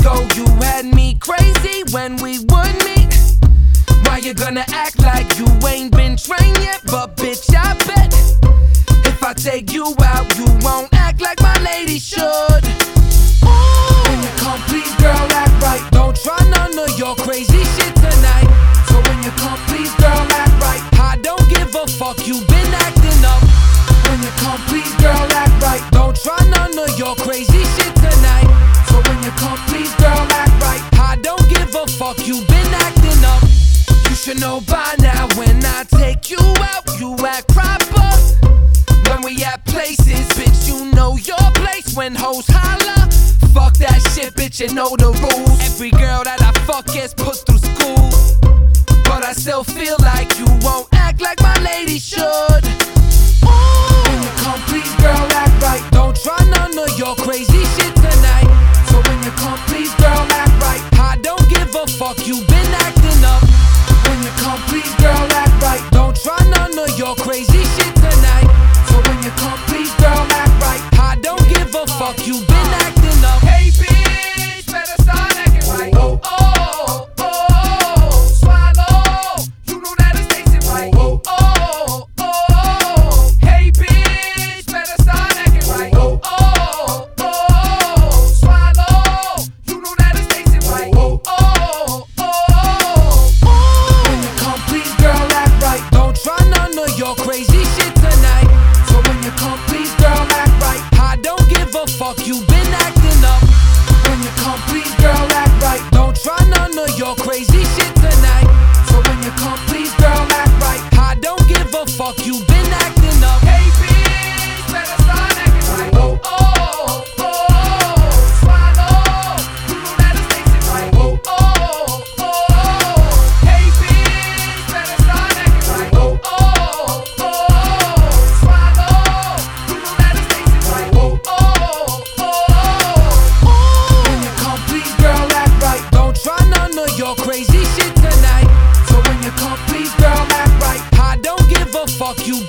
ago you had me crazy when we would meet. Why you gonna act like you ain't been trained yet? But bitch, I bet if I take you out, you won't act like my lady should. When you come, please girl, act right. Don't try none of your crazy shit tonight. So when you come, please girl, act right. I don't give a fuck, you been acting up. When you come, please girl, act right. Don't try none of your crazy shit tonight. So when you come, please girl, act right. I don't give a fuck, you been acting up. You should know by now when I take you out, you act proper. When we at places, bitch, you know your place. When hoes holla, fuck that shit, bitch, you know the rules. Every girl that I fuck gets put through school, but I still feel like you won't act like my lady should. When you come, please girl, act right. Don't try none of your crazy shit tonight. So when you come, please girl, act right. I don't give a fuck, you been acting up. When you come, please girl, act right. Don't try none of your crazy shit tonight. So when you come, please girl, act right. I don't give a fuck, you been acting up. Hey bitch, better start acting right. Oh, oh, oh, swallow. You know that it takes it right. Oh, oh, oh. Hey bitch, better start acting right. Oh, oh, oh, swallow. You know that it takes it right. Oh, oh, oh. When you come, please girl, act right. Don't try none of your crazy shit tonight. So when you come, please girl, act right. I don't give a fuck, you been acting up. When you come, please girl, act right. Don't try none of your crazy shit tonight. So when you come, please girl, act right. I don't give a fuck, you been acting up. Hey bitch, better start acting right. Oh, oh, oh, swallow. You know that it takes it right. Oh, oh, oh. Hey bitch, better start acting right. Oh, oh, oh, swallow. You know that it takes it right. Oh, oh, oh. When you come, please girl, act right. Don't try none of your crazy shit tonight. So when you come, please girl, act right. I don't give a fuck, you